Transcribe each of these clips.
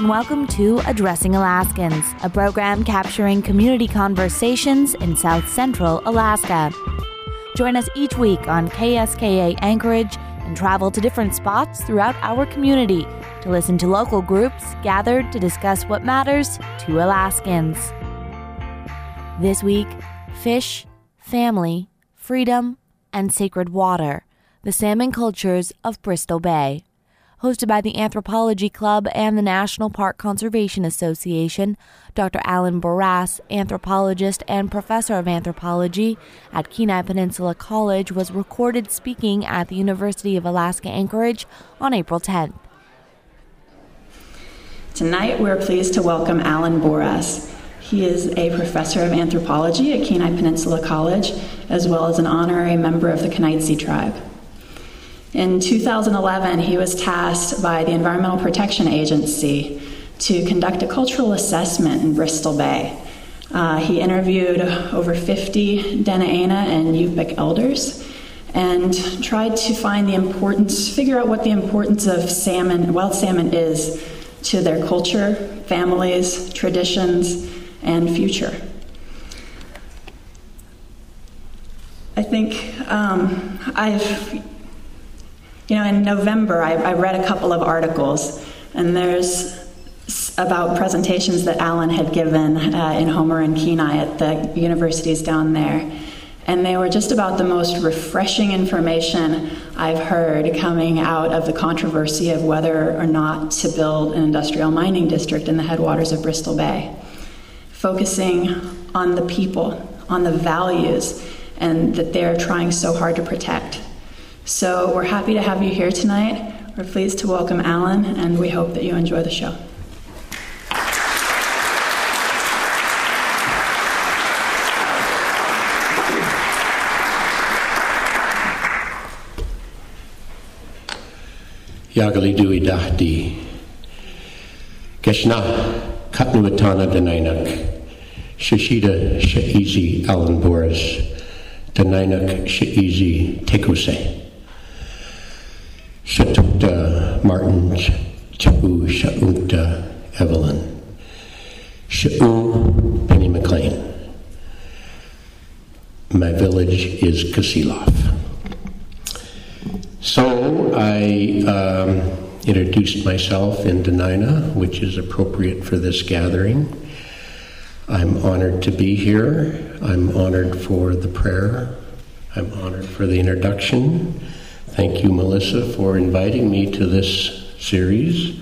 and welcome to Addressing Alaskans, a program capturing community conversations in South Central Alaska. Join us each week on KSKA Anchorage and travel to different spots throughout our community to listen to local groups gathered to discuss what matters to Alaskans. This week, fish, family, freedom, and sacred water, the salmon cultures of Bristol Bay. Hosted by the Anthropology Club and the National Park Conservation Association, Dr. Alan Boras, anthropologist and professor of anthropology at Kenai Peninsula College, was recorded speaking at the University of Alaska Anchorage on April 10th. Tonight, we're pleased to welcome Alan Boras. He is a professor of anthropology at Kenai Peninsula College, as well as an honorary member of the Knightley tribe. In 2011, he was tasked by the Environmental Protection Agency to conduct a cultural assessment in Bristol Bay. He interviewed over 50 Dena'ina and Yupik elders and tried to figure out what the importance of wild salmon is to their culture, families, traditions, and future. I think in November, I read a couple of articles, and there's about presentations that Alan had given in Homer and Kenai at the universities down there. And they were just about the most refreshing information I've heard coming out of the controversy of whether or not to build an industrial mining district in the headwaters of Bristol Bay, focusing on the people, on the values, and that they're trying so hard to protect. So we're happy to have you here tonight. We're pleased to welcome Alan, and we hope that you enjoy the show. Yagali Dui Dahdi Geshna Katnuatana Denainak Shishida Shaizi Alan Boras Denainak Shaizi Tekose Shatukta Martin Chapu Shaunta Evelyn Sha'u Penny McLean. My village is Kasilov. So I introduced myself in Dena'ina, which is appropriate for this gathering. I'm honored to be here. I'm honored for the prayer. I'm honored for the introduction. Thank you, Melissa, for inviting me to this series.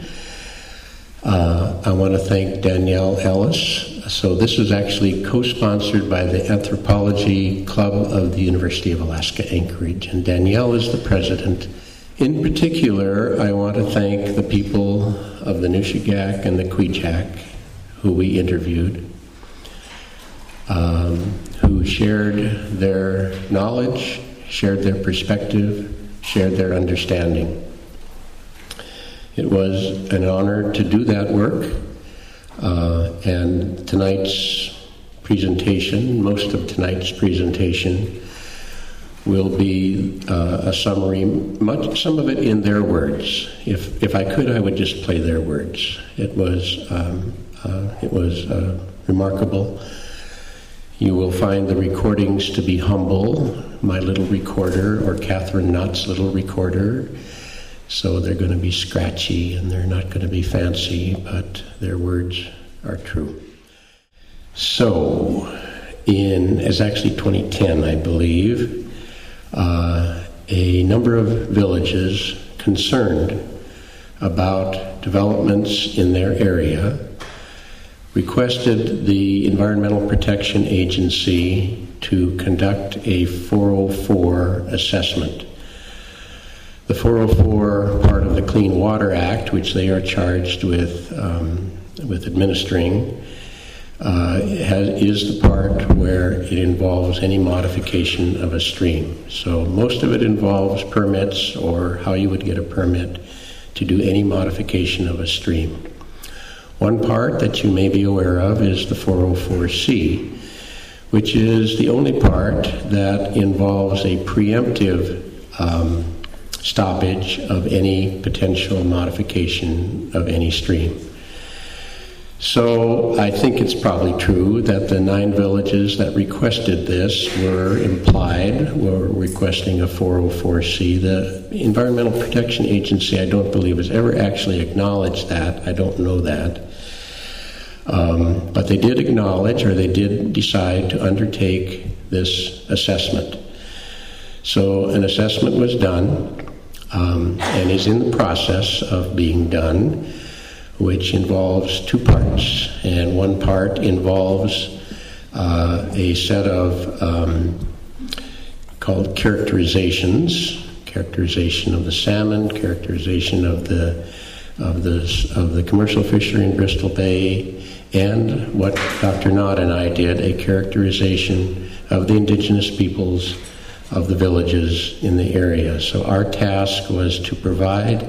I want to thank Danielle Ellis. So this is actually co-sponsored by the Anthropology Club of the University of Alaska Anchorage, and Danielle is the president. In particular, I want to thank the people of the Nushagak and the Kvichak who we interviewed, who shared their knowledge, shared their perspective, shared their understanding. It was an honor to do that work, and tonight's presentation, most of tonight's presentation, will be a summary, some of it in their words. If I could, I would just play their words. It was remarkable. You will find the recordings to be humble, my little recorder or Catherine Nutt's little recorder. So they're going to be scratchy and they're not going to be fancy, but their words are true. So, it's actually 2010, I believe, a number of villages concerned about developments in their area requested the Environmental Protection Agency to conduct a 404 assessment. The 404 part of the Clean Water Act, which they are charged with administering, is the part where it involves any modification of a stream. So most of it involves permits or how you would get a permit to do any modification of a stream. One part that you may be aware of is the 404C, which is the only part that involves a preemptive stoppage of any potential modification of any stream. So I think it's probably true that the 9 villages that requested this were requesting a 404C. The Environmental Protection Agency, I don't believe, has ever actually acknowledged that. I don't know that. But they did acknowledge, or they did decide to undertake this assessment. So an assessment was done, and is in the process of being done, which involves 2 parts. And one part involves a set of called characterization of the salmon, characterization of the commercial fishery in Bristol Bay, and what Dr. Knott and I did, a characterization of the indigenous peoples of the villages in the area. So our task was to provide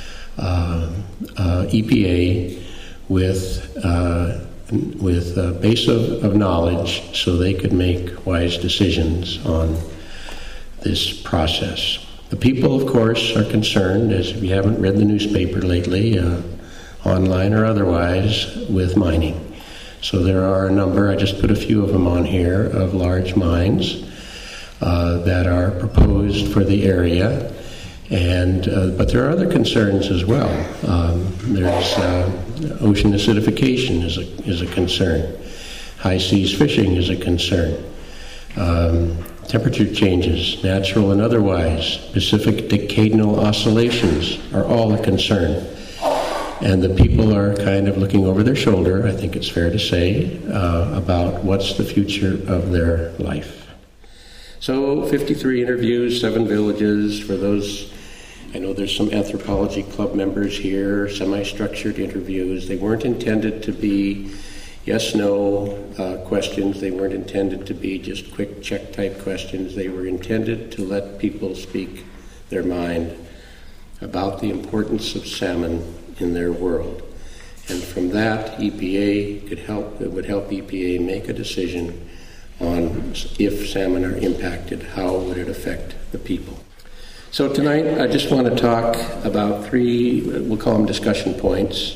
EPA with a base of knowledge so they could make wise decisions on this process. The people, of course, are concerned, as if you haven't read the newspaper lately, online or otherwise, with mining. So there are a number, I just put a few of them on here, of large mines that are proposed for the area. And but there are other concerns as well. There's ocean acidification is a concern. High seas fishing is a concern. Temperature changes, natural and otherwise, Pacific decadal oscillations are all a concern. And the people are kind of looking over their shoulder, I think it's fair to say, about what's the future of their life. So 53 interviews, 7 villages. For those, I know there's some anthropology club members here, semi-structured interviews. They weren't intended to be yes-no questions. They weren't intended to be just quick check-type questions. They were intended to let people speak their mind about the importance of salmon in their world. And from that, EPA would help EPA make a decision on if salmon are impacted, how would it affect the people. So tonight, I just want to talk about 3, we'll call them discussion points,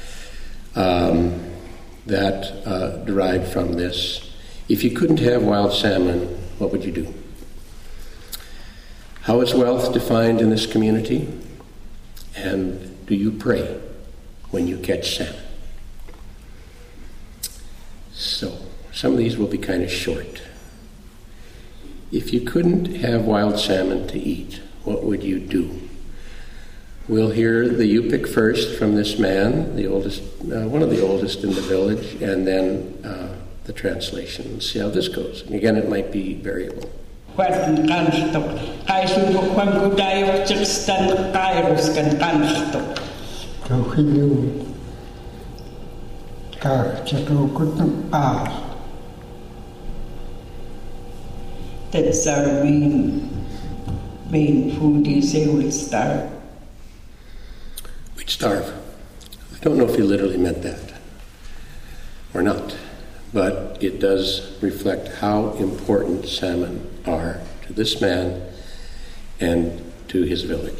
that derive from this. If you couldn't have wild salmon, what would you do? How is wealth defined in this community? And do you pray when you catch salmon? So, some of these will be kind of short. If you couldn't have wild salmon to eat, what would you do? We'll hear the Yupik first from this man, the oldest, one of the oldest in the village, and then the translation. Let's see how this goes. And again, it might be variable. That's our main food. You say we starve. We'd starve. I don't know if he literally meant that or not, but it does reflect how important salmon are to this man and to his village.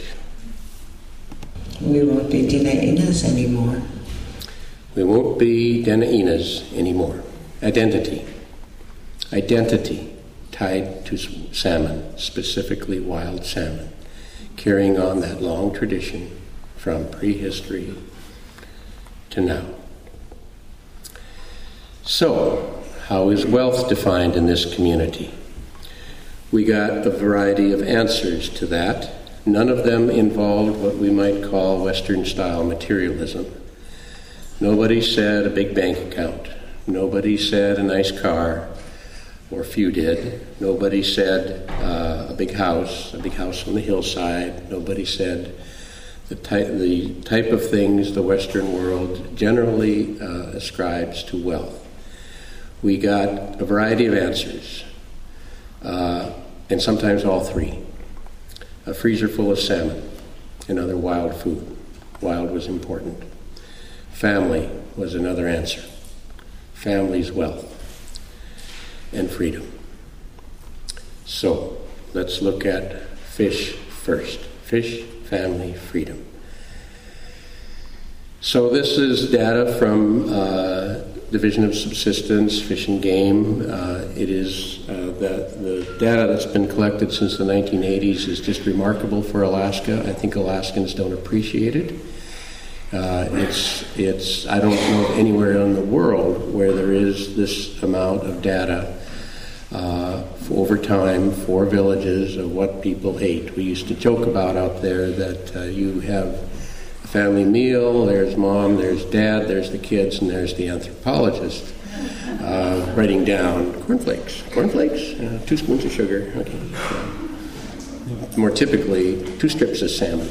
We won't be Denainas anymore. We won't be Denainas anymore. Identity tied to salmon, specifically wild salmon, carrying on that long tradition from prehistory to now. So, how is wealth defined in this community? We got a variety of answers to that. None of them involved what we might call Western-style materialism. Nobody said a big bank account. Nobody said a nice car, or few did. Nobody said a big house on the hillside. Nobody said the type of things the Western world generally ascribes to wealth. We got a variety of answers, and sometimes all 3. A freezer full of salmon and other wild food. Wild was important. Family was another answer. Family's wealth and freedom. So, let's look at fish first. Fish, family, freedom. So this is data from Division of Subsistence, Fish and Game. It is the data that's been collected since the 1980s is just remarkable for Alaska. I think Alaskans don't appreciate it. It's I don't know anywhere in the world where there is this amount of data over time for villages of what people ate. We used to joke about out there that you have a family meal, there's mom, there's dad, there's the kids, and there's the anthropologist writing down cornflakes, 2 spoons of sugar, okay. More typically, 2 strips of salmon.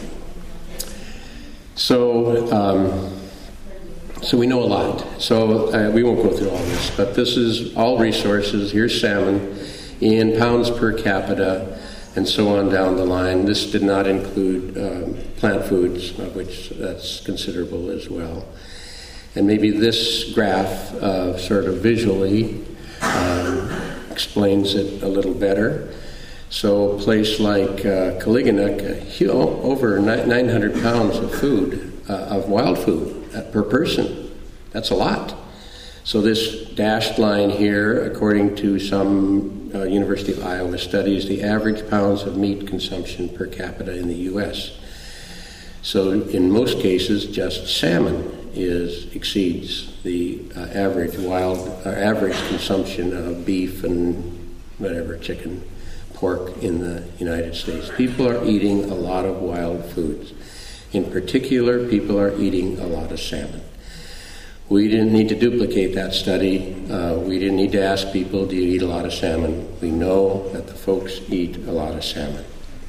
So we know a lot. So we won't go through all this, but this is all resources. Here's salmon in pounds per capita, and so on down the line. This did not include plant foods, which that's considerable as well. And maybe this graph sort of visually explains it a little better. So a place like Kaliganek, over 900 pounds of food, of wild food per person. That's a lot. So this dashed line here, according to some University of Iowa studies, the average pounds of meat consumption per capita in the U.S. So in most cases, just salmon exceeds the average consumption of beef and whatever, chicken, pork in the United States. People are eating a lot of wild foods. In particular, people are eating a lot of salmon. We didn't need to duplicate that study. We didn't need to ask people, do you eat a lot of salmon? We know that the folks eat a lot of salmon.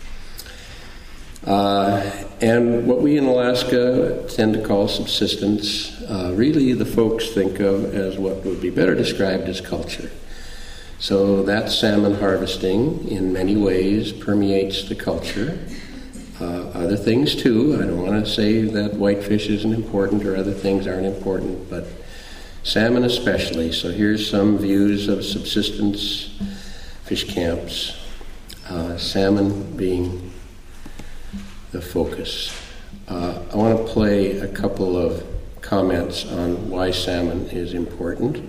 And what we in Alaska tend to call subsistence, really the folks think of as what would be better described as culture. So that salmon harvesting in many ways permeates the culture. Other things too. I don't want to say that whitefish isn't important or other things aren't important, but salmon especially. So here's some views of subsistence fish camps, salmon being the focus. I want to play a couple of comments on why salmon is important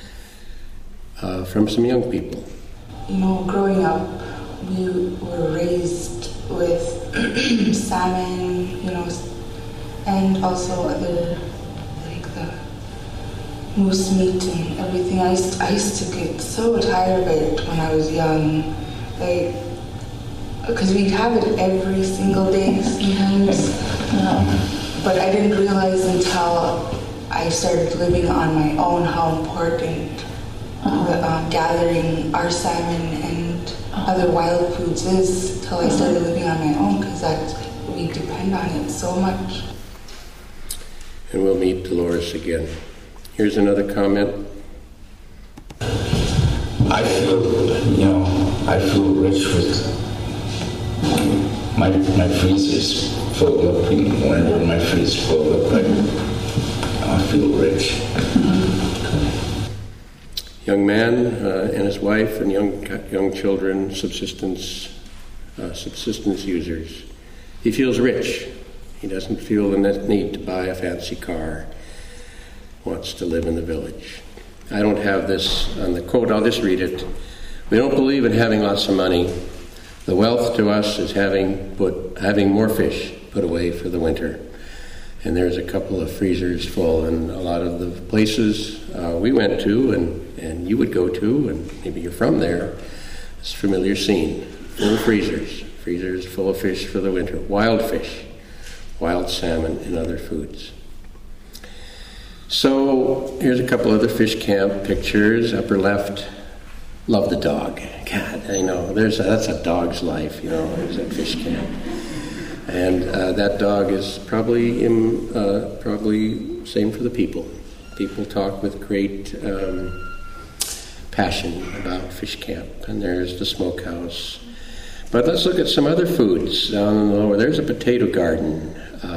from some young people. Growing up, we were raised with salmon, and also other, like the moose meat and everything. I used to get so tired of it when I was young, because we'd have it every single day sometimes. But I didn't realize until I started living on my own how important gathering our salmon and other wild foods is, till I started living on my own, because we depend on it so much. And we'll meet Dolores again. Here's another comment. I feel rich with my freezer's filled up, and whenever my freezer's filled up, I feel rich. Young man and his wife and young children, subsistence users. He feels rich. He doesn't feel the need to buy a fancy car. Wants to live in the village. I don't have this on the quote. I'll just read it. We don't believe in having lots of money. The wealth to us is having more fish put away for the winter. And there's a couple of freezers full, and a lot of the places we went to and you would go to, and maybe you're from there, it's a familiar scene. Full freezers full of fish for the winter, wild fish, wild salmon, and other foods. So here's a couple other fish camp pictures. Upper left, love the dog. God, I know, that's a dog's life, there's that fish camp. And that dog is probably same for the people. People talk with great passion about fish camp. And there's the smokehouse. But let's look at some other foods down in the lower. There's a potato garden.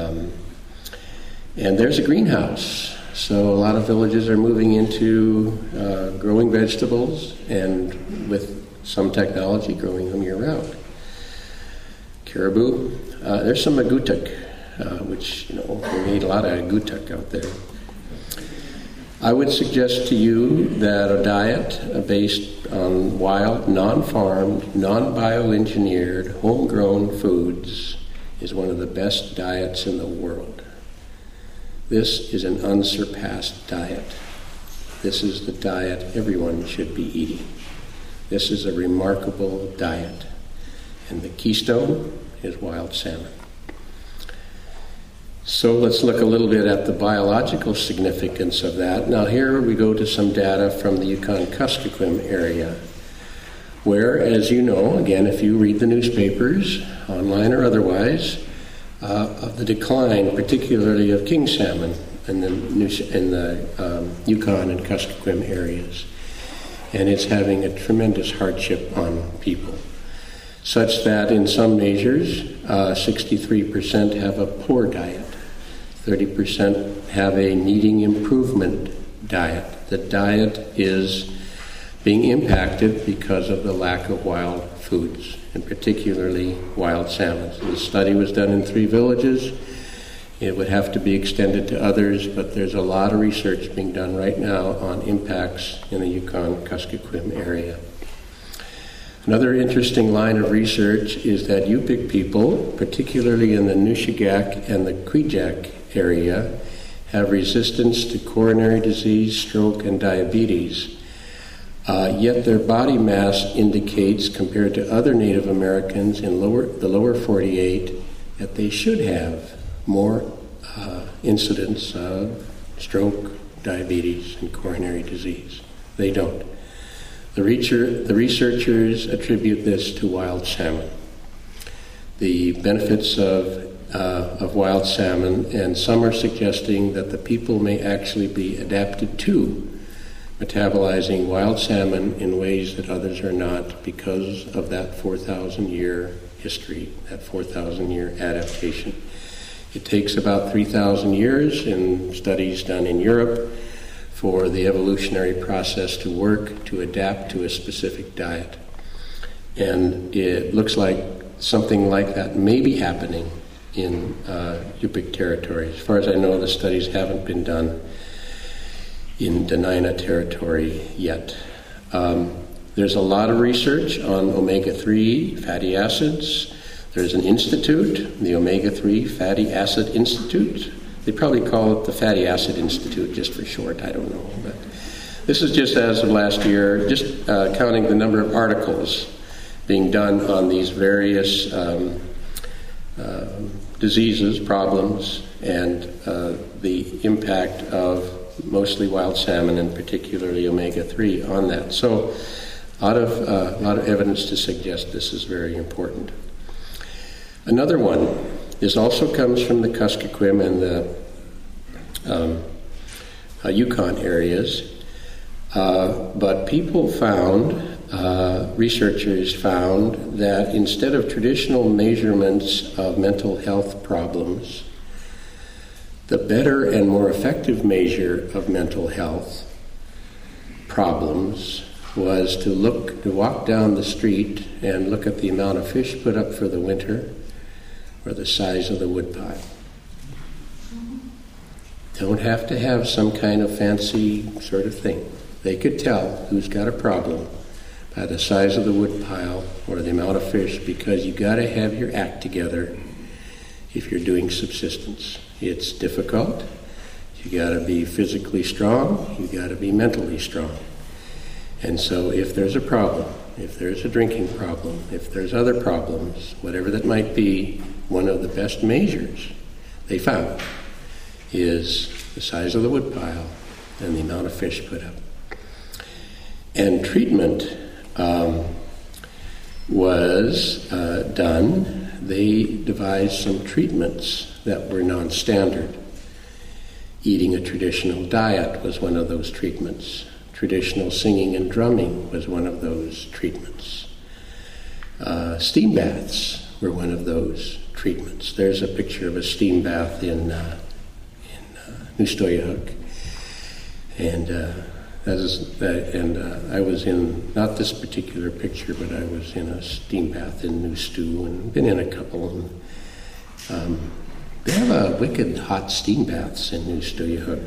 And there's a greenhouse. So a lot of villages are moving into growing vegetables and with some technology growing them year-round. Caribou. There's some magutuk which, we made a lot of gutak out there. I would suggest to you that a diet based on wild, non-farmed, non-bioengineered, homegrown foods is one of the best diets in the world. This is an unsurpassed diet. This is the diet everyone should be eating. This is a remarkable diet. And the keystone is wild salmon. So let's look a little bit at the biological significance of that. Now here we go to some data from the Yukon-Kuskokwim area, where, as you know, again, if you read the newspapers, online or otherwise, of the decline, particularly of king salmon in the Yukon and Kuskokwim areas. And it's having a tremendous hardship on people, such that in some measures, 63% have a poor diet, 30% have a needing improvement diet. The diet is being impacted because of the lack of wild foods, and particularly wild salmon. So the study was done in 3 villages. It would have to be extended to others, but there's a lot of research being done right now on impacts in the Yukon-Kuskokwim area. Another interesting line of research is that Yupik people, particularly in the Nushagak and the Kwijak area, have resistance to coronary disease, stroke, and diabetes. Yet their body mass indicates, compared to other Native Americans in the lower 48, that they should have more incidence of stroke, diabetes, and coronary disease. They don't. The researchers attribute this to wild salmon. The benefits of wild salmon, and some are suggesting that the people may actually be adapted to metabolizing wild salmon in ways that others are not because of that 4,000-year history, that 4,000-year adaptation. It takes about 3,000 years in studies done in Europe for the evolutionary process to work, to adapt to a specific diet. And it looks like something like that may be happening in Yupik territory. As far as I know, the studies haven't been done in Dena'ina territory yet. There's a lot of research on omega-3 fatty acids. There's an institute, the Omega-3 Fatty Acid Institute. They probably call it the Fatty Acid Institute just for short, I don't know. But this is just as of last year, just counting the number of articles being done on these various diseases, problems, and the impact of mostly wild salmon and particularly omega-3 on that. So a lot of evidence to suggest this is very important. Another one, this also comes from the Kuskokwim and the Yukon areas, but people found, researchers found that instead of traditional measurements of mental health problems, the better and more effective measure of mental health problems was to walk down the street and look at the amount of fish put up for the winter or the size of the woodpile. Don't have to have some kind of fancy sort of thing. They could tell who's got a problem by the size of the woodpile or the amount of fish, because you got to have your act together if you're doing subsistence. It's difficult. You got to be physically strong. You got to be mentally strong. And so if there's a problem, if there's a drinking problem, if there's other problems, whatever that might be, one of the best measures they found is the size of the woodpile and the amount of fish put up. And treatment was done. They devised some treatments that were non-standard. Eating a traditional diet was one of those treatments. Traditional singing and drumming was one of those treatments. Steam baths were one of those treatments. There's a picture of a steam bath in Nustoyahuk, and I was in, not this particular picture, but I was in a steam bath in Nustu, and been in a couple. And, they have wicked hot steam baths in Nustoyahuk.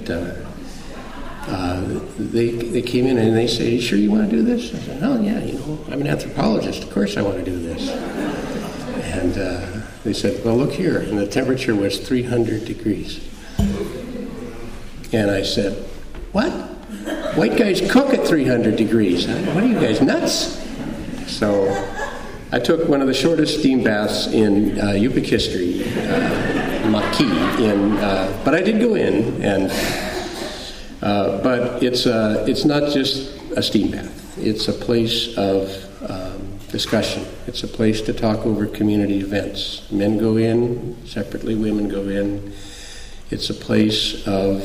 They came in and they say, "You sure you want to do this?" I said, "Oh yeah, I'm an anthropologist. Of course I want to do this." And they said, "Well, look here," and the temperature was 300 degrees. And I said, "What? White guys cook at 300 degrees. What are you guys, nuts?" So I took one of the shortest steam baths in Yupik history, Maki, but I did go in, and but it's not just a steam bath. It's a place of discussion. It's a place to talk over community events. Men go in separately, women go in. It's a place of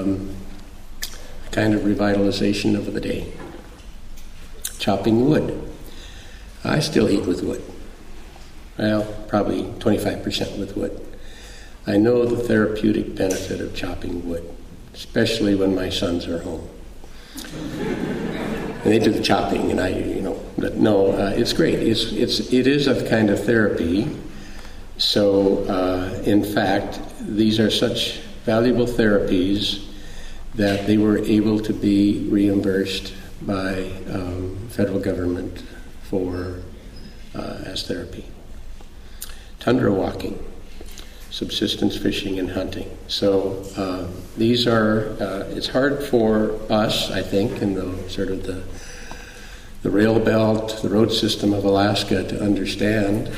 kind of revitalization of the day. Chopping wood. I still eat with wood. Well, probably 25% with wood. I know the therapeutic benefit of chopping wood, especially when my sons are home. And they do the chopping, and but no, it's great. It is a kind of therapy. So, in fact, these are such valuable therapies that they were able to be reimbursed by federal government for as therapy. Tundra walking, subsistence fishing and hunting. So these are, it's hard for us, I think, in the sort of the rail belt, the road system of Alaska to understand.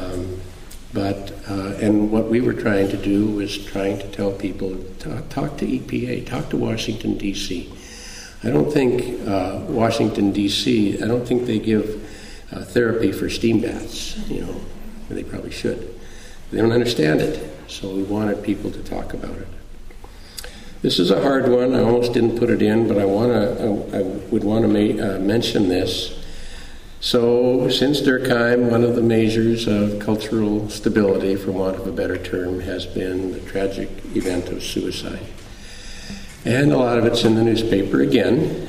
And what we were trying to do was trying to tell people, talk to EPA, talk to Washington, D.C. I don't think Washington, D.C., I don't think they give therapy for steam baths, they probably should. They don't understand it, so we wanted people to talk about it. This is a hard one. I almost didn't put it in, but I would want to mention this. So, since Durkheim, one of the measures of cultural stability, for want of a better term, has been the tragic event of suicide. And a lot of it's in the newspaper again.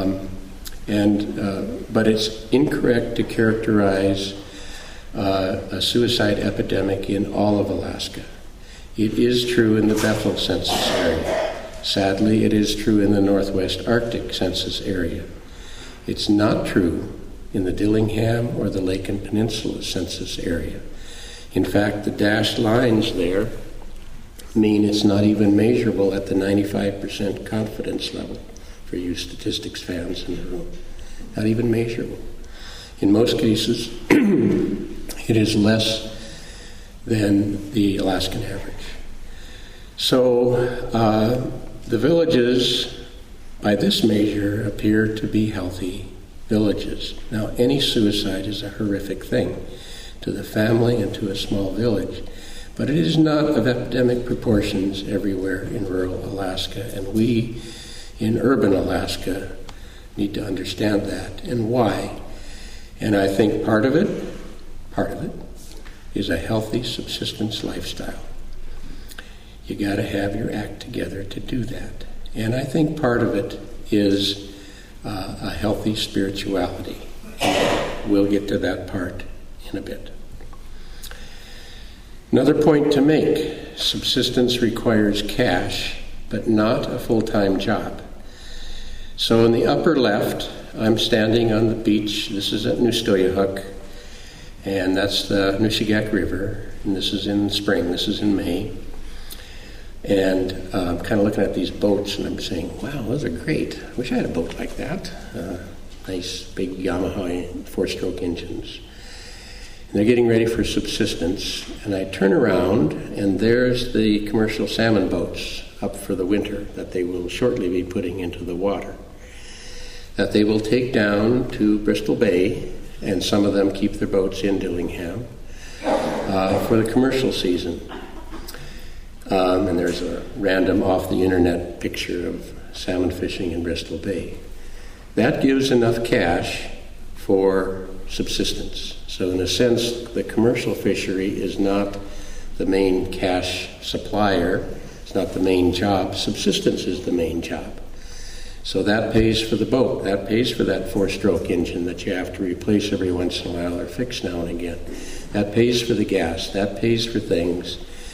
But it's incorrect to characterize a suicide epidemic in all of Alaska. It is true in the Bethel census area. Sadly, it is true in the Northwest Arctic census area. It's not true in the Dillingham or the Lake and Peninsula census area. In fact, the dashed lines there mean it's not even measurable at the 95% confidence level, for you statistics fans in the room. Not even measurable. In most cases, it is less than the Alaskan average. So the villages, by this measure, appear to be healthy villages. Now, any suicide is a horrific thing to the family and to a small village, but it is not of epidemic proportions everywhere in rural Alaska, and we in urban Alaska need to understand that and why. And I think part of it is a healthy subsistence lifestyle. You got to have your act together to do that. And I think part of it is a healthy spirituality. We'll get to that part in a bit. Another point to make, subsistence requires cash, but not a full-time job. So in the upper left, I'm standing on the beach. This is at Nustoyahuk, and that's the Nushagak River, and this is in spring, this is in May. And I'm kind of looking at these boats, and I'm saying, wow, those are great. I wish I had a boat like that. Nice big Yamaha 4-stroke engines. And they're getting ready for subsistence, and I turn around, and there's the commercial salmon boats up for the winter that they will shortly be putting into the water, that they will take down to Bristol Bay, and some of them keep their boats in Dillingham for the commercial season. And there's a random off-the-internet picture of salmon fishing in Bristol Bay. That gives enough cash for subsistence. So in a sense, the commercial fishery is not the main cash supplier. It's not the main job. Subsistence is the main job. So that pays for the boat. That pays for that 4-stroke engine that you have to replace every once in a while or fix now and again. That pays for the gas. That pays for things.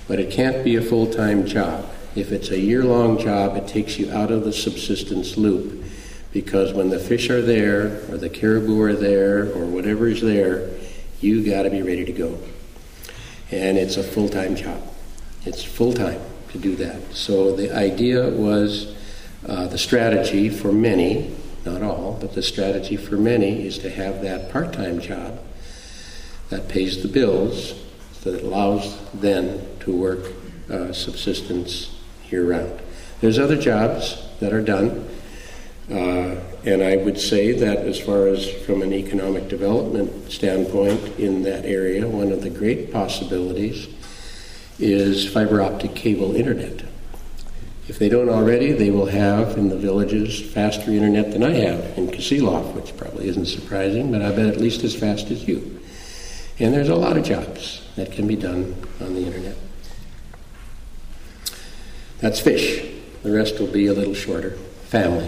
But it can't be a full-time job. If it's a year-long job, it takes you out of the subsistence loop, because when the fish are there, or the caribou are there, or whatever is there, you got to be ready to go. And it's a full-time job. It's full-time to do that. So the idea was, the strategy for many, not all, but the strategy for many is to have that part-time job that pays the bills, so that allows them to work subsistence year-round. There's other jobs that are done, and I would say that as far as from an economic development standpoint in that area, one of the great possibilities is fiber optic cable internet. If they don't already, they will have in the villages faster internet than I have in Kasilof, which probably isn't surprising, but I bet at least as fast as you. And there's a lot of jobs that can be done on the internet. That's fish. The rest will be a little shorter. Family.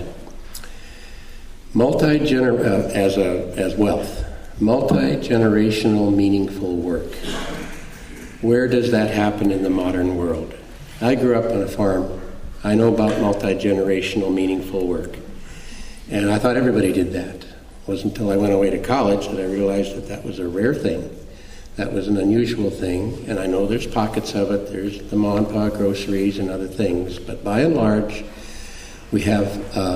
As wealth. Multi-generational meaningful work. Where does that happen in the modern world? I grew up on a farm. I know about multi-generational meaningful work. And I thought everybody did that. It wasn't until I went away to college that I realized that that was a rare thing. That was an unusual thing. And I know there's pockets of it. There's the ma and pa groceries and other things. But by and large, we have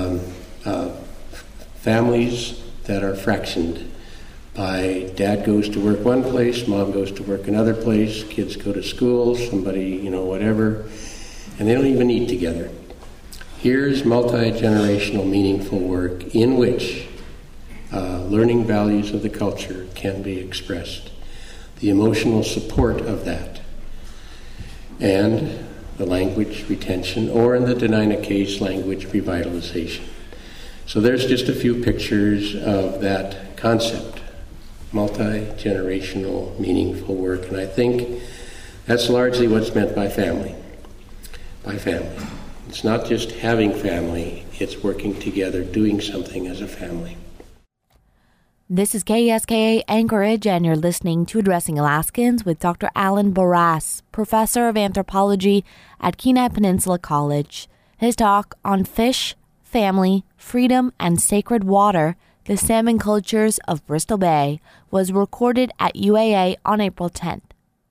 families that are fractioned by dad goes to work one place, mom goes to work another place, kids go to school, somebody, whatever, and they don't even eat together. Here's multi-generational meaningful work in which learning values of the culture can be expressed. The emotional support of that, and the language retention, or in the Dena'ina case, language revitalization. So there's just a few pictures of that concept. Multi-generational, meaningful work. And I think that's largely what's meant by family. By family. It's not just having family, it's working together, doing something as a family. This is KSKA Anchorage, and you're listening to Addressing Alaskans with Dr. Alan Barras, Professor of Anthropology at Kenai Peninsula College. His talk on fish, family, freedom, and sacred water, the salmon cultures of Bristol Bay, was recorded at UAA on April 10th.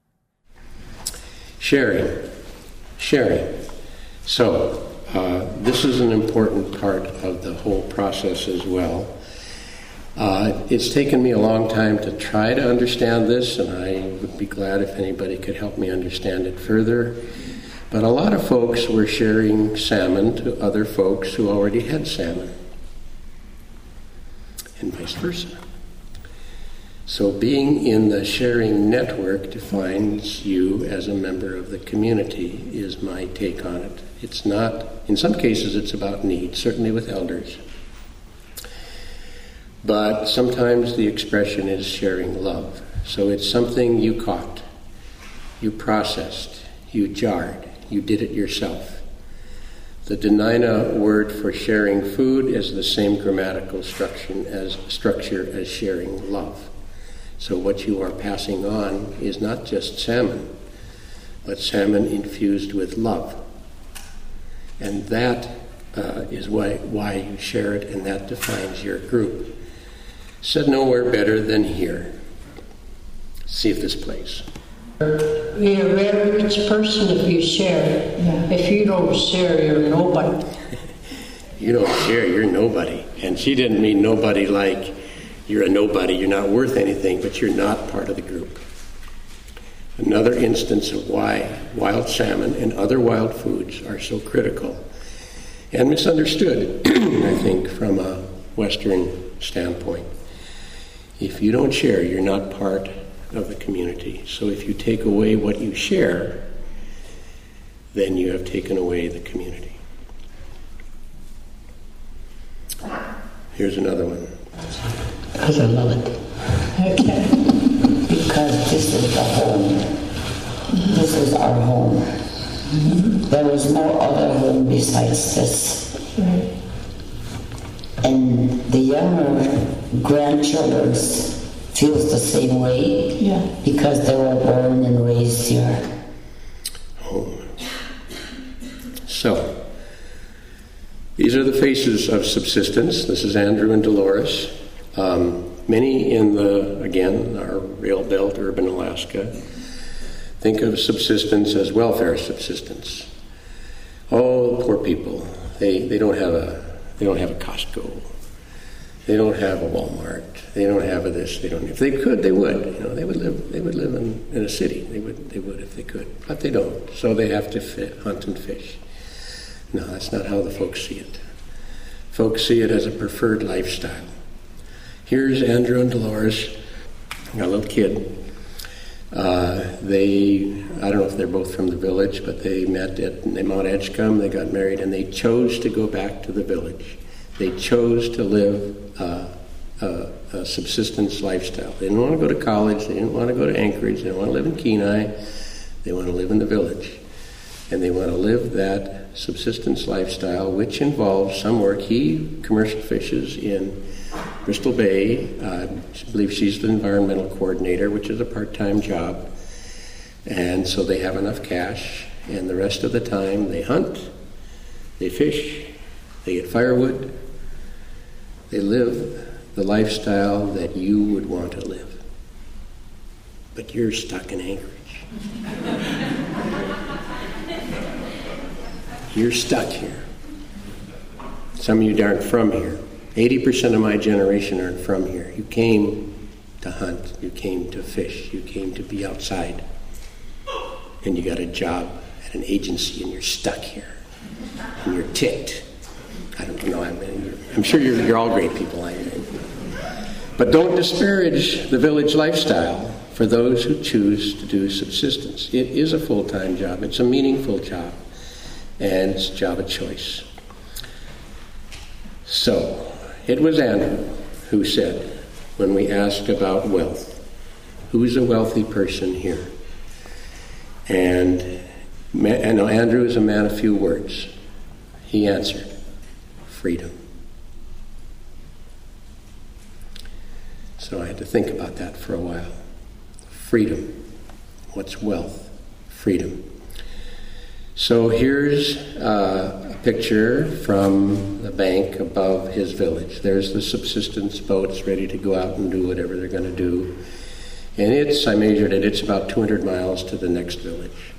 Sharing. So, this is an important part of the whole process as well. It's taken me a long time to try to understand this, and I would be glad if anybody could help me understand it further. But a lot of folks were sharing salmon to other folks who already had salmon, and vice versa. So being in the sharing network defines you as a member of the community, is my take on it. It's not, in some cases it's about need, certainly with elders. But sometimes the expression is sharing love. So it's something you caught, you processed, you jarred, you did it yourself. The Dena'ina word for sharing food is the same grammatical structure as sharing love. So what you are passing on is not just salmon, but salmon infused with love. And that is why you share it, and that defines your group. Said nowhere better than here. See if this plays. You're a very rich person if you share. Yeah. If you don't share, you're nobody. You don't share, you're nobody. And she didn't mean nobody like you're a nobody, you're not worth anything, but you're not part of the group. Another instance of why wild salmon and other wild foods are so critical and misunderstood, I think, from a Western standpoint. If you don't share, you're not part of the community. So if you take away what you share, then you have taken away the community. Here's another one. Because I love it. Okay. Because this is the home. This is our home. Mm-hmm. There is no other home besides this. Right. And the younger grandchildren feels the same way, yeah, because they were born and raised here. So, these are the faces of subsistence. This is Andrew and Dolores. Many in our rail belt, urban Alaska, think of subsistence as welfare subsistence. Oh, poor people. They don't have a Costco. They don't have a Walmart. They don't have a this. They don't. If they could, they would. They would live in a city. They would if they could. But they don't. So they have to hunt and fish. No, that's not how the folks see it. Folks see it as a preferred lifestyle. Here's Andrew and Dolores, a little kid. I don't know if they're both from the village, but they met at Mount Edgecombe. They got married, and they chose to go back to the village. They chose to live a subsistence lifestyle. They didn't want to go to college. They didn't want to go to Anchorage. They didn't want to live in Kenai. They want to live in the village. And they want to live that subsistence lifestyle, which involves some work. He commercial fishes in Bristol Bay. I believe she's the environmental coordinator, which is a part-time job. And so they have enough cash, and the rest of the time they hunt, they fish, they get firewood, they live the lifestyle that you would want to live. But you're stuck in Anchorage. You're stuck here. Some of you aren't from here. 80% of my generation aren't from here. You came to hunt. You came to fish. You came to be outside. And you got a job at an agency and you're stuck here. And you're ticked. I don't know. I'm sure you're all great people. But don't disparage the village lifestyle for those who choose to do subsistence. It is a full-time job. It's a meaningful job. And it's a job of choice. So, it was Andrew who said, when we asked about wealth, who's a wealthy person here? And Andrew is a man of few words. He answered, freedom. So I had to think about that for a while. Freedom. What's wealth? Freedom. So here's a picture from the bank above his village. There's the subsistence boats ready to go out and do whatever they're going to do. And I measured it, it's about 200 miles to the next village.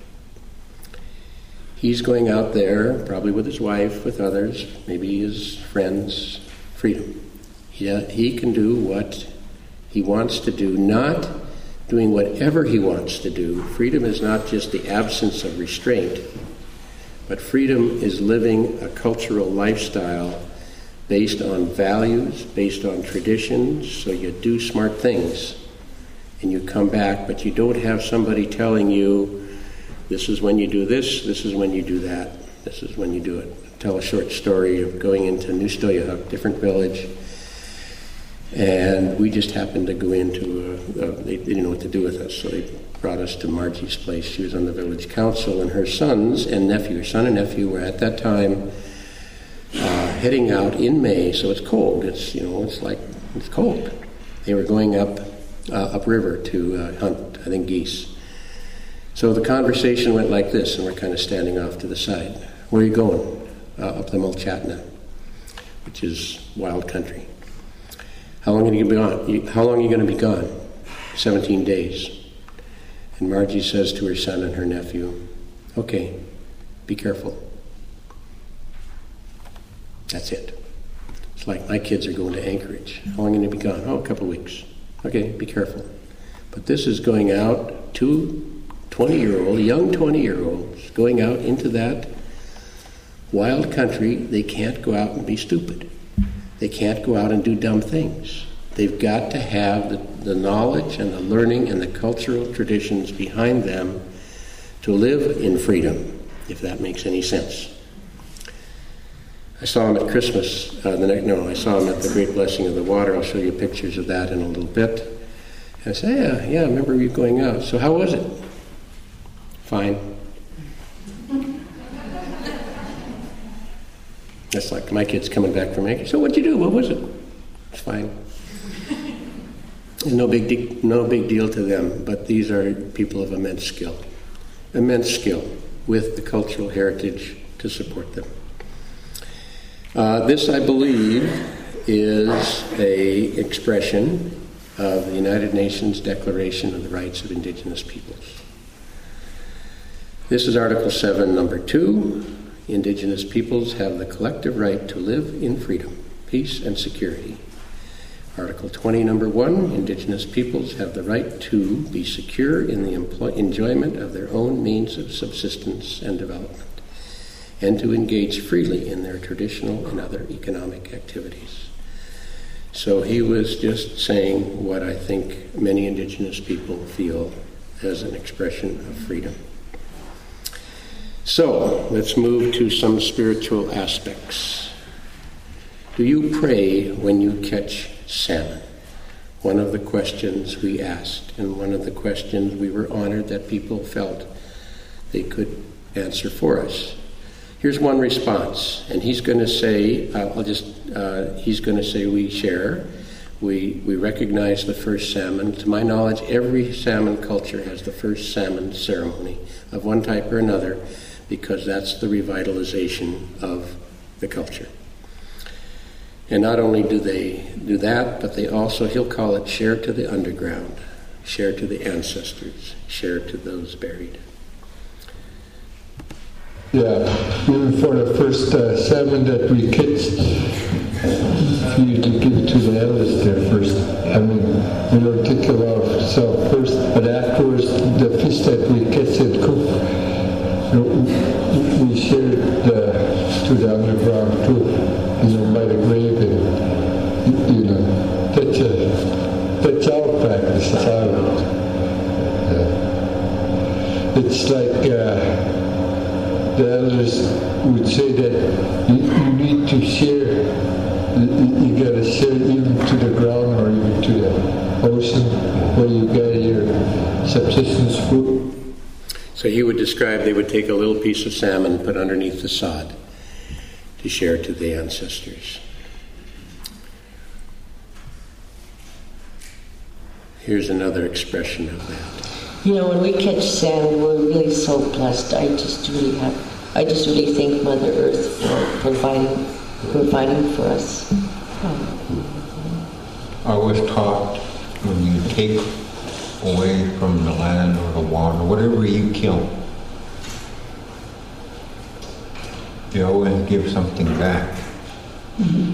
He's going out there, probably with his wife, with others, maybe his friends. Freedom. Yeah, he can do what he wants to do, not doing whatever he wants to do. Freedom is not just the absence of restraint, but freedom is living a cultural lifestyle based on values, based on traditions, so you do smart things. And you come back, but you don't have somebody telling you, this is when you do this is when you do that, this is when you do it. I'll tell a short story of going into New Stoyahuk, different village, and we just happened to go into they didn't know what to do with us, so they brought us to Margie's place. She was on the village council, and her son and nephew were at that time heading out in May, so it's cold. It's cold. They were going upriver to hunt, I think, geese. So the conversation went like this, and we're kind of standing off to the side. Where are you going? Up the Mulchatna, which is wild country. How long are you going to be gone? 17 days. And Margie says to her son and her nephew, okay, be careful. That's it. It's like my kids are going to Anchorage. How long are you going to be gone? Oh, a couple of weeks. Okay, be careful. But this is going out, young 20-year-olds, going out into that wild country. They can't go out and be stupid. They can't go out and do dumb things. They've got to have the knowledge and the learning and the cultural traditions behind them to live in freedom, if that makes any sense. I saw him at Christmas. I saw him at the Great Blessing of the Water. I'll show you pictures of that in a little bit. And I said, yeah, I remember you going out. So how was it? Fine. That's like my kids coming back from Anchorage. So what'd you do? What was it? It's fine. No big deal to them, but these are people of immense skill with the cultural heritage to support them. This, I believe, is an expression of the United Nations Declaration of the Rights of Indigenous Peoples. This is Article 7, number 2. Indigenous peoples have the collective right to live in freedom, peace, and security. Article 20, number 1. Indigenous peoples have the right to be secure in the enjoyment of their own means of subsistence and development, and to engage freely in their traditional and other economic activities. So he was just saying what I think many Indigenous people feel as an expression of freedom. So, let's move to some spiritual aspects. Do you pray when you catch salmon? One of the questions we asked, and one of the questions we were honored that people felt they could answer for us. Here's one response, and he's going to say, he's going to say we share. We recognize the first salmon. To my knowledge, every salmon culture has the first salmon ceremony of one type or another, because that's the revitalization of the culture. And not only do they do that, but they also, he'll call it share to the underground, share to the ancestors, share to those buried. Yeah, even for the first salmon that we catch, for you to give to the elders there first. I mean, we don't take a lot of stuff first, but afterwards, the fish that we catch and cook, we share to the underground too, by the grave, and that's our practice. It's like the elders would say that you need to share. You got to share even to the ground or even to the ocean where you get your subsistence food. So he would describe, they would take a little piece of salmon, put underneath the sod to share to the ancestors. Here's another expression of that. When we catch salmon, we're really so blessed. I just really thank Mother Earth for providing for us. I was taught when you take away from the land or the water, whatever you kill, you always give something back. Mm-hmm.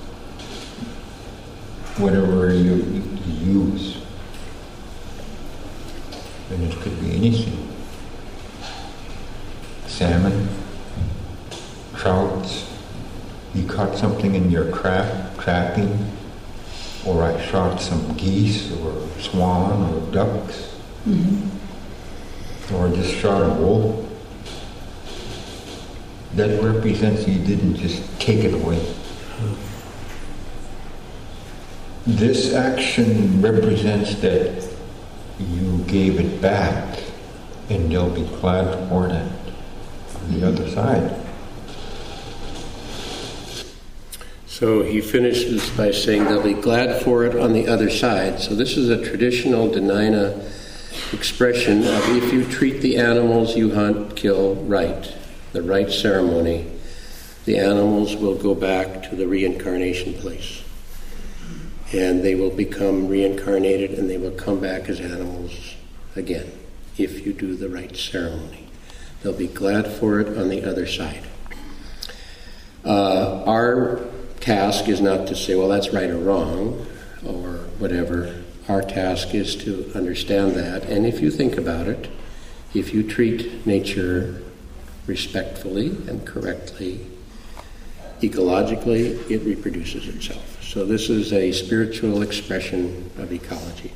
Whatever you use. And it could be anything. Salmon, trouts, you caught something in your trapping, or I shot some geese or swan or ducks, or just shot a wolf. That represents you didn't just take it away. This action represents that you gave it back, and they'll be glad for that on the other side. So he finishes by saying they'll be glad for it on the other side. So this is a traditional Dena'ina expression of if you treat the animals you hunt, kill right, the right ceremony, the animals will go back to the reincarnation place. And they will become reincarnated and they will come back as animals again if you do the right ceremony. They'll be glad for it on the other side. Our task is not to say, well, that's right or wrong, or whatever. Our task is to understand that. And if you think about it, if you treat nature respectfully and correctly, ecologically, it reproduces itself. So this is a spiritual expression of ecology.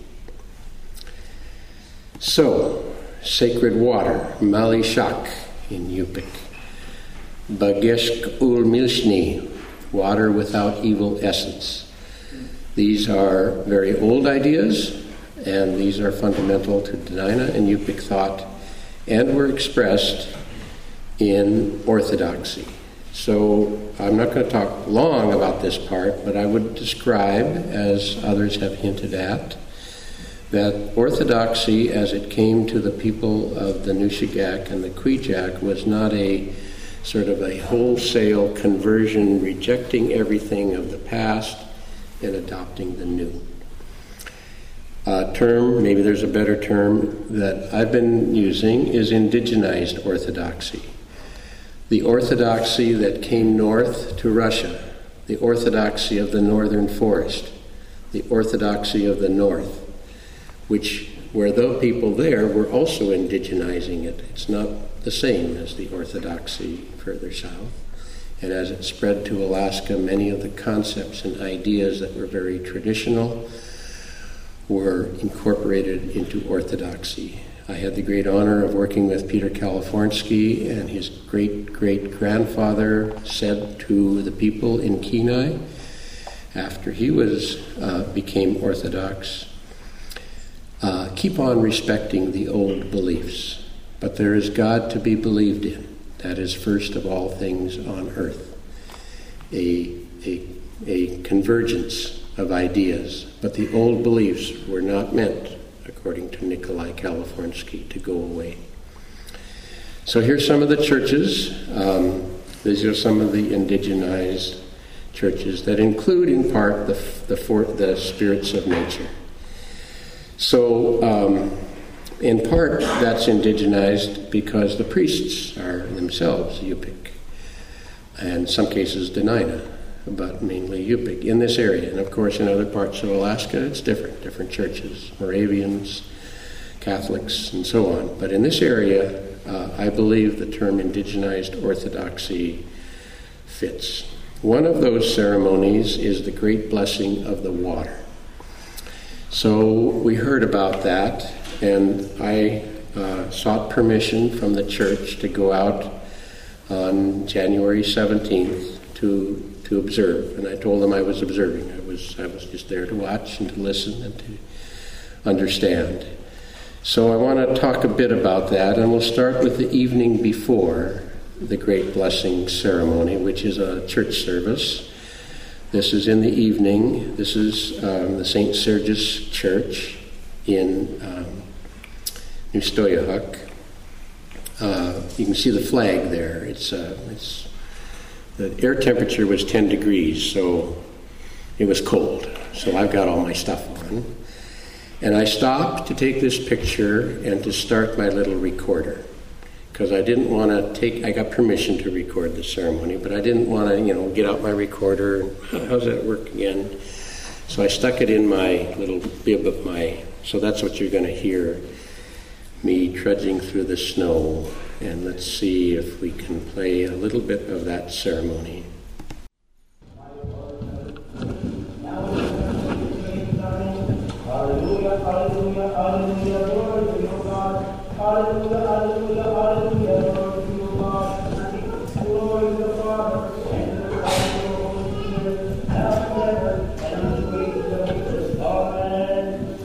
So, sacred water, Mali Shak in Yupik. Bageshk ul Milshni, water without evil essence. These are very old ideas, and these are fundamental to Dena'ina and Yupik thought, and were expressed in orthodoxy. So I'm not going to talk long about this part, but I would describe, as others have hinted at, that orthodoxy as it came to the people of the Nushagak and the Kwijak was not a sort of a wholesale conversion, rejecting everything of the past and adopting the new. Term, maybe there's a better term that I've been using, is indigenized orthodoxy. The orthodoxy that came north to Russia, the orthodoxy of the northern forest, the orthodoxy of the north, where the people there were also indigenizing it. It's not the same as the orthodoxy further south. And as it spread to Alaska, many of the concepts and ideas that were very traditional were incorporated into orthodoxy. I had the great honor of working with Peter Kalifornsky, and his great-great-grandfather said to the people in Kenai, after he became Orthodox, keep on respecting the old beliefs, but there is God to be believed in. That is first of all things on earth. A convergence of ideas, but the old beliefs were not meant, according to Nikolai Kalifornsky, to go away. So here's some of the churches. These are some of the indigenized churches that include, in part, the spirits of nature. So, in part, that's indigenized because the priests are themselves Yupik, and in some cases Dena'ina, but mainly Yupik in this area. And of course, in other parts of Alaska, it's different churches, Moravians, Catholics, and so on. But in this area, I believe the term indigenized orthodoxy fits. One of those ceremonies is the great blessing of the water. So we heard about that, and I sought permission from the church to go out on January 17th to observe. And I told them I was observing. I was just there to watch and to listen and to understand. So I want to talk a bit about that, and we'll start with the evening before the Great Blessing Ceremony, which is a church service. This is in the evening. This is the St. Sergius Church in Nustoyahuk. You can see the flag there. The air temperature was 10 degrees, so it was cold. So I've got all my stuff on. And I stopped to take this picture and to start my little recorder, because I didn't want to I got permission to record the ceremony, but I didn't want to, get out my recorder and how's that work again? So I stuck it in my little bib of so that's what you're going to hear, me trudging through the snow. And let's see if we can play a little bit of that ceremony. Hallelujah, hallelujah, hallelujah, glory to you, God. Hallelujah, hallelujah, hallelujah, glory to you, God. Glory to the Father, and to the Son, and to the Holy Spirit, now forever, and unto the age of ages. Amen.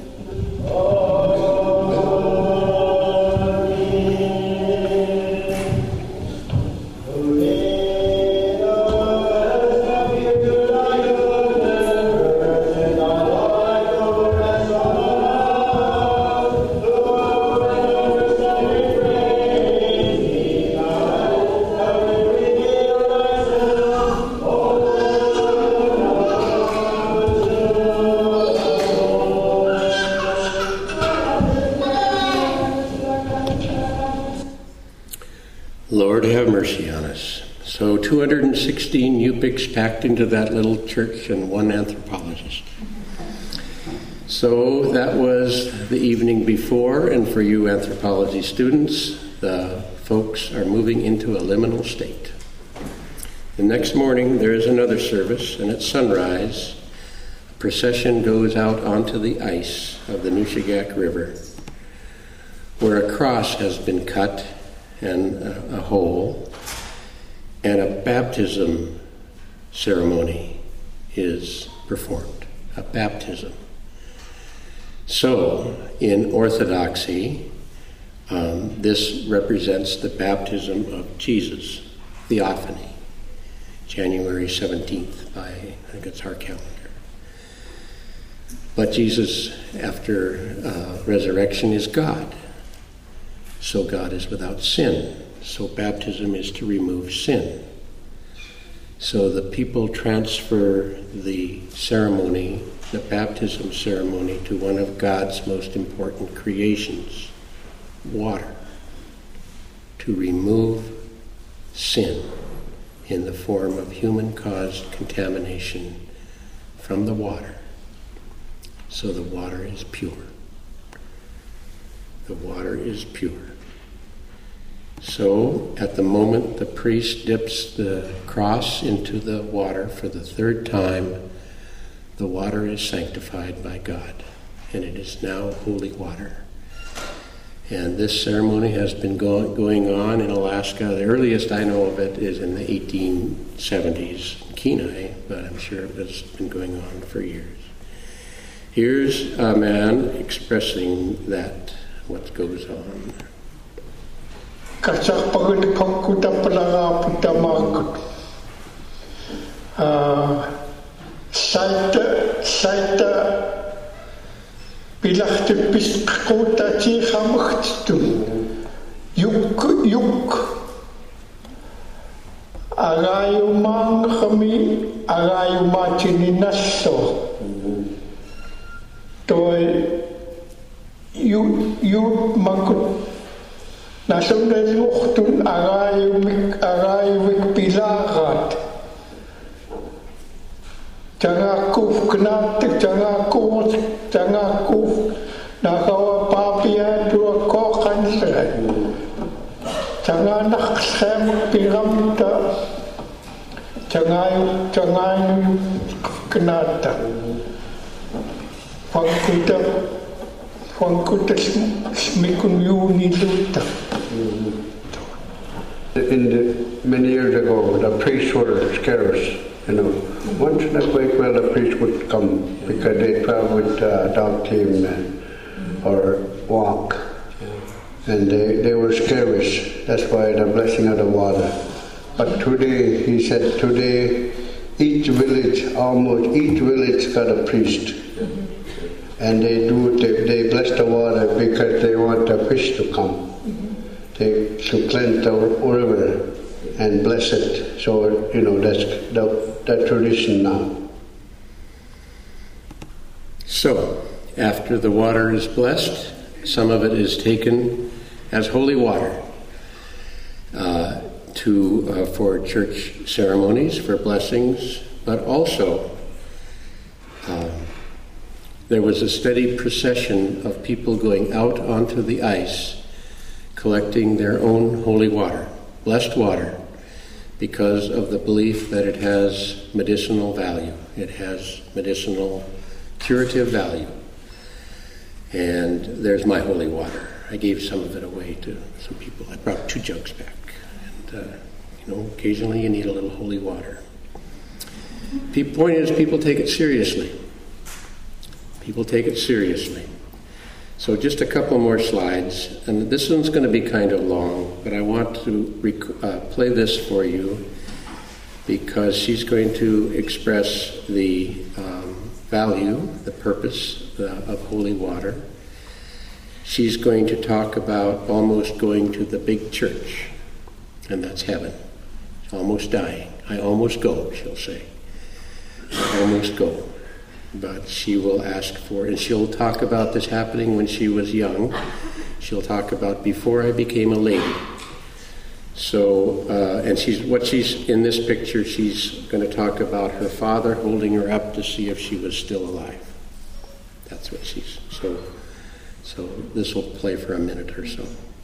Lord have mercy on us. So 216 Yupiks packed into that little church and one anthropologist. So that was the evening before, and for you anthropology students, the folks are moving into a liminal state. The next morning there is another service, and at sunrise, a procession goes out onto the ice of the Nushagak River, where a cross has been cut and a hole, and a baptism ceremony is performed, a baptism. So, in Orthodoxy, this represents the baptism of Jesus, Theophany, January 17th by, I think it's our calendar. But Jesus, after resurrection, is God. So God is without sin. So baptism is to remove sin. So the people transfer the ceremony, the baptism ceremony, to one of God's most important creations, water, to remove sin in the form of human-caused contamination from the water. So the water is pure. The water is pure. So at the moment the priest dips the cross into the water for the third time, the water is sanctified by God, and it is now holy water. And this ceremony has been going on in Alaska. The earliest I know of it is in the 1870s in Kenai, but I'm sure it has been going on for years. Here's a man expressing that, what goes on. Saita pilachte piskota tjechamachtstu. Juk. Arayu mangami, arayu machininasso. Toi juk makut. Nasondes luchtun arayu wik pilarat. Jangakuf knap, jangakuf nakawa papia dua kokan serai. Janganak sem piramta, jangayu knata. Fangkuta smikun yuni luta. Many years ago, the priests were scarce. Once in a quick while the priest would come because they travel with dog team or walk, and they were scarce. That's why the blessing of the water. But today, he said, today almost each village got a priest, and they bless the water because they want the fish to come, to cleanse the river and bless it. So, that's the tradition now. So, after the water is blessed, some of it is taken as holy water for church ceremonies, for blessings, but also there was a steady procession of people going out onto the ice, collecting their own holy water, blessed water, because of the belief that it has medicinal value. It has medicinal curative value. And there's my holy water. I gave some of it away to some people. I brought 2 jugs back. And, occasionally you need a little holy water. The point is, people take it seriously. People take it seriously. So just a couple more slides, and this one's going to be kind of long, but I want to play this for you because she's going to express the value, the purpose of holy water. She's going to talk about almost going to the big church, and that's heaven. Almost dying. I almost go, she'll say. I almost go. But she will ask for, and she'll talk about this happening when she was young. She'll talk about before I became a lady. So, and she's in this picture, she's going to talk about her father holding her up to see if she was still alive. That's what she's, so this will play for a minute or so.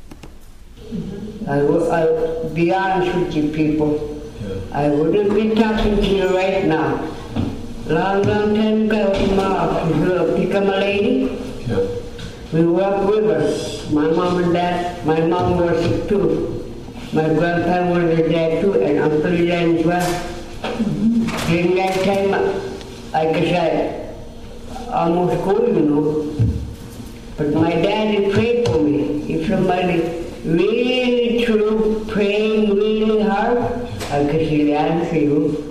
I'll be honest with you people. I wouldn't be talking to you right now. Long time ago, to become a lady, we were up river. My mom and dad, my mom was too. My grandpa was a dad too, and Uncle Len as well. During that time, like I said, almost go, But my daddy prayed for me. If somebody really true, praying really hard, I could see the answer you.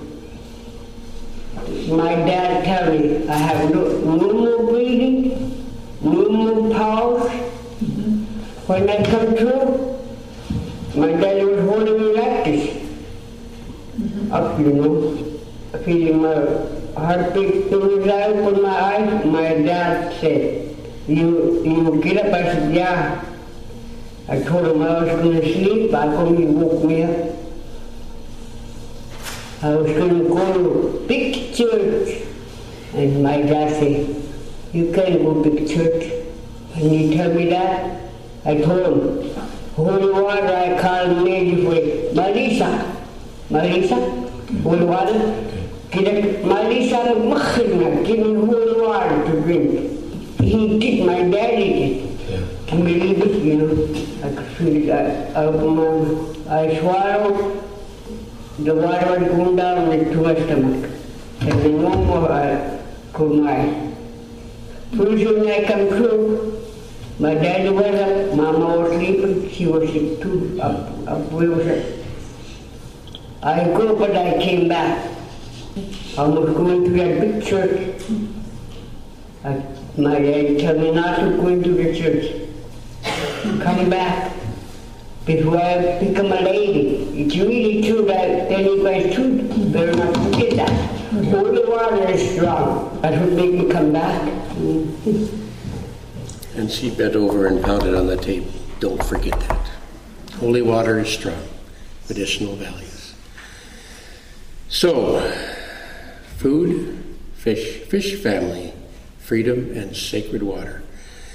My dad tell me I have no more breathing, no more pulse. When I come through, my daddy was holding me like this. Up, you know, feeling my heartbeat. As soon as I opened my eyes, my dad said, you get up? I said, yeah. I told him I was going to sleep. How come he woke me up? I was going to go to big church. And my dad said, you can't go big church. And he told me that. I told him, holy water, I called lady for it. Marisa, holy water. Marisa, give me holy water to drink. He did, my daddy did. Can you believe it, you know? I could feel it. I swallowed. The water was going down into my stomach. And then no more I could my. Pretty soon I come through. My daddy was up, Mama was sleeping, she was sick too, up where was it? I go, but I came back. I was going to that big church. My daddy told me not to go into the church. Come back before I become a lady. It's really true that anybody's truth. Better not forget that. Holy water is strong. That would make me come back. And she bent over and pounded on the table. Don't forget that. Holy water is strong. Medicinal values. So, food, fish family, freedom, and sacred water.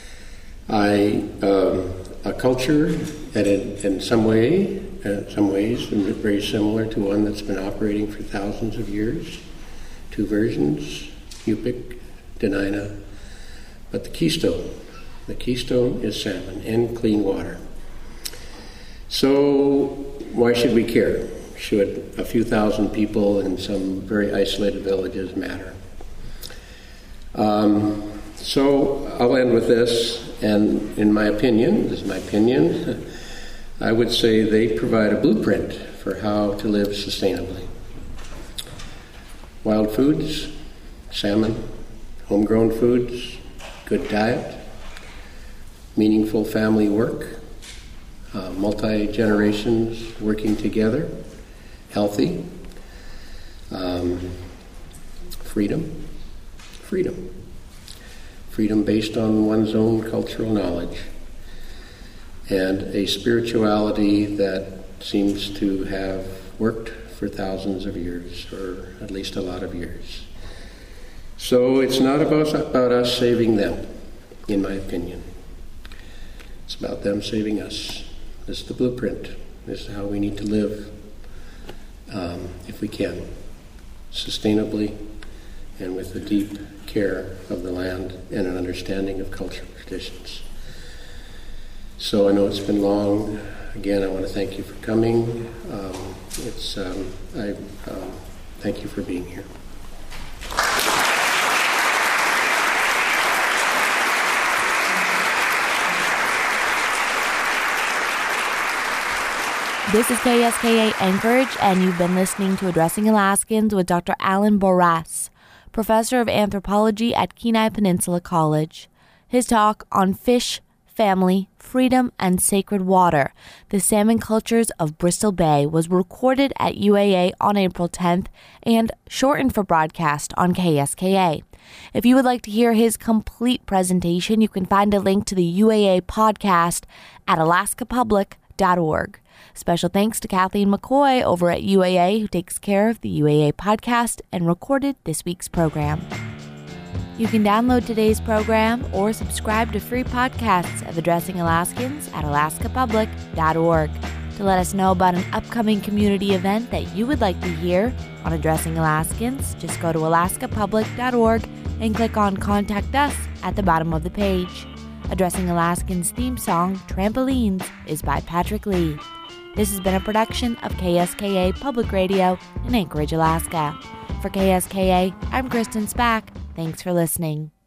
A culture that in some ways, very similar to one that's been operating for thousands of years. Two versions, Yupik, Dena'ina, but the keystone is salmon and clean water. So why should we care? Should a few thousand people in some very isolated villages matter? So I'll end with this, and in my opinion, this is my opinion, I would say they provide a blueprint for how to live sustainably. Wild foods, salmon, homegrown foods, good diet, meaningful family work, multi-generations working together, healthy, freedom based on one's own cultural knowledge, and a spirituality that seems to have worked for thousands of years, or at least a lot of years. So it's not about us saving them, in my opinion. It's about them saving us. This is the blueprint. This is how we need to live, if we can, sustainably and with a deep care of the land and an understanding of cultural traditions. So I know it's been long. Again, I want to thank you for coming. I thank you for being here. This is KSKA Anchorage, and you've been listening to Addressing Alaskans with Dr. Alan Boras, professor of anthropology at Kenai Peninsula College. His talk on fish, family, freedom, and sacred water, the salmon cultures of Bristol Bay, was recorded at UAA on April 10th and shortened for broadcast on KSKA. If you would like to hear his complete presentation, you can find a link to the UAA podcast at alaskapublic.org. Special thanks to Kathleen McCoy over at UAA, who takes care of the UAA podcast and recorded this week's program. You can download today's program or subscribe to free podcasts of Addressing Alaskans at alaskapublic.org. To let us know about an upcoming community event that you would like to hear on Addressing Alaskans, just go to alaskapublic.org and click on Contact Us at the bottom of the page. Addressing Alaskans' theme song, Trampolines, is by Patrick Lee. This has been a production of KSKA Public Radio in Anchorage, Alaska. For KSKA, I'm Kristen Spack. Thanks for listening.